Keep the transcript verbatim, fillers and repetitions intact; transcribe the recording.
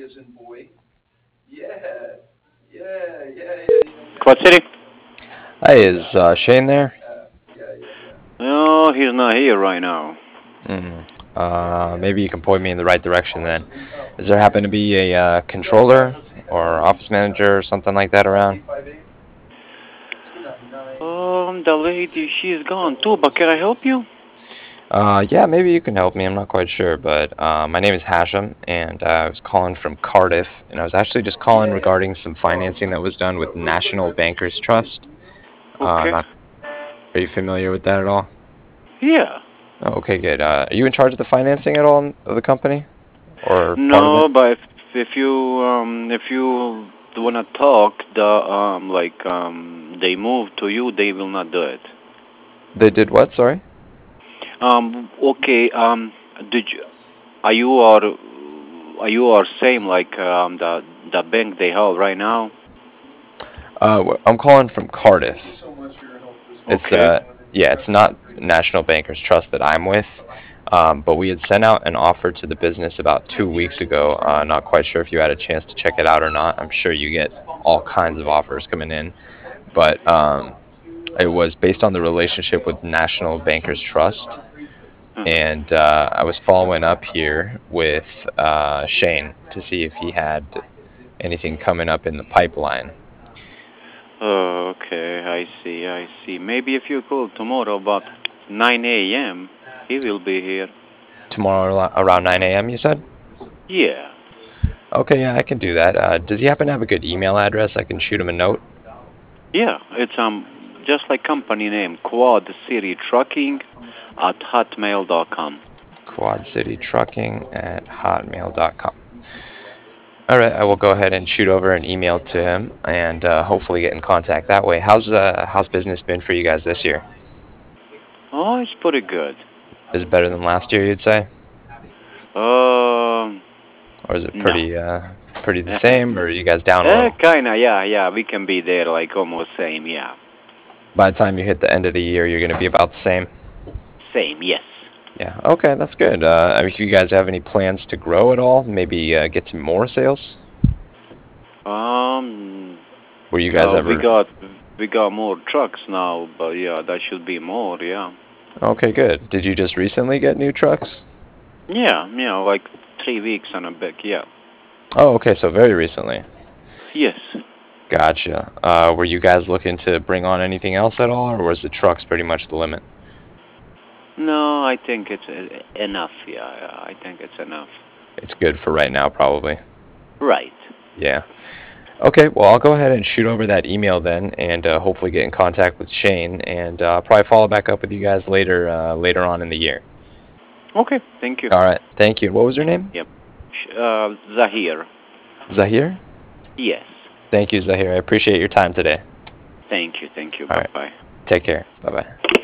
Quad City? Hi, is uh, Shane there? No, he's not here right now. Mm. Uh, maybe you can point me in the right direction then. Does there happen to be a uh, controller or office manager or something like that around? Um, the lady, she's gone too, but can I help you? Uh, yeah, maybe you can help me. I'm not quite sure, but uh, my name is Hashem, and uh, I was calling from Cardiff, and I was actually just calling regarding some financing that was done with National Bankers Trust. Uh, Okay. not, are you familiar with that at all? Yeah. Oh, okay, good. Uh, are you in charge of the financing at all of the company, or part of it? No, but if, if you um if you wanna talk, the um like um they move to you, they will not do it. They did what? Sorry. Um. Okay. Um. Did you are you are are you are same like um the the bank they have right now? Uh, w- I'm calling from Cardiff. It's Okay. uh, yeah, it's not National Bankers Trust that I'm with, um, but we had sent out an offer to the business about two weeks ago. Uh, not quite sure if you had a chance to check it out or not. I'm sure you get all kinds of offers coming in, but um, it was based on the relationship with National Bankers Trust, Uh-huh. and uh, I was following up here with uh, Shane to see if he had anything coming up in the pipeline. Oh, okay. I see. I see. Maybe if you call tomorrow about nine a m, he will be here. Tomorrow ar- around nine a m, you said? Yeah. Okay, yeah, I can do that. Uh, does he happen to have a good email address? I can shoot him a note. Yeah. It's um just like company name, Quad City Trucking at hotmail dot com. Quad City Trucking at hotmail dot com. All right, I will go ahead and shoot over an email to him and uh, hopefully get in contact that way. How's uh, how's business been for you guys this year? Oh, it's pretty good. Is it better than last year, you'd say, Um, or is it no. pretty uh, pretty the same, or are you guys down a Eh, little? kinda, yeah, yeah. We can be there like almost same, yeah. By the time you hit the end of the year, you're going to be about the same. Same, yes. Yeah. Okay, that's good. Uh, I mean, do you guys have any plans to grow at all? Maybe uh, get some more sales? Um, Were you guys uh, we ever? got we got more trucks now, but yeah, that should be more, yeah. Okay, good. Did you just recently get new trucks? Yeah, yeah, like three weeks and a bit, yeah. Oh, okay, so very recently. Yes. Gotcha. Uh, were you guys looking to bring on anything else at all, or was the trucks pretty much the limit? No, I think it's uh, enough, yeah, yeah. I think it's enough. It's good for right now, probably. Right. Yeah. Okay, well, I'll go ahead and shoot over that email then, and uh, hopefully get in contact with Shane, and uh, probably follow back up with you guys later, uh, later on in the year. Okay, thank you. All right. Thank you. What was your name? Yep. Sh- Uh, Zahir. Zahir? Yes. Thank you, Zahir. I appreciate your time today. Thank you, thank you. All right. Bye-bye. Take care. Bye bye.